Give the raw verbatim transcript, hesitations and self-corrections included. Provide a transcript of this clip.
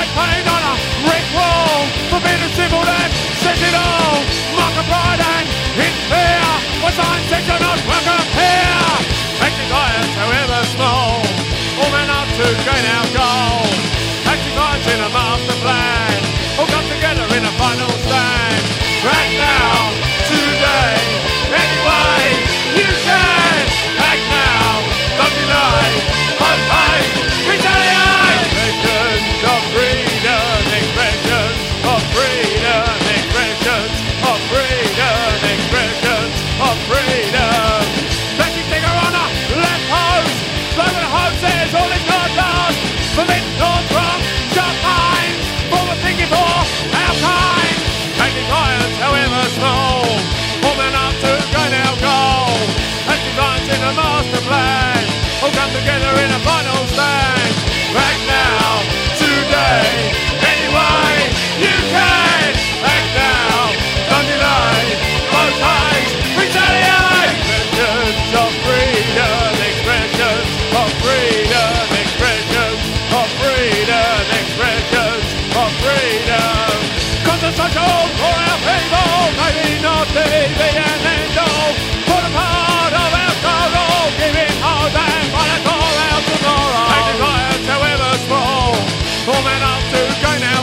painted on a brick wall, forbidden symbol that says it all. Mark of pride and in fear, what signs said you're not welcome here. Acting giants, however small, all men up to gain our goal. Acting giants in a master plan, all come together in a final stand. Right now, today, anyway, you can. Act now, don't delay, but hey, retaliate. Expressions of freedom, expressions of freedom, expressions of freedom, expressions of freedom. Flashing finger on a left post, slogan of hope says all is not lost. Forbidden thoughts from sharp minds, forward thinking for our kind. Acting giants, however small, all men up to gain our goal. Acting giants in a master plan, all come together in a final stand. Act now, today, anyway, you can. Act now, don't delay, both ways, retaliate. Expressions of freedom, expressions of freedom, expressions of freedom, expressions of freedom. Concentration for our people, maybe not the be an end all. For the part of our sorrow, giving hope and fight for our tomorrow. Acting giants, however small, all men up to gain our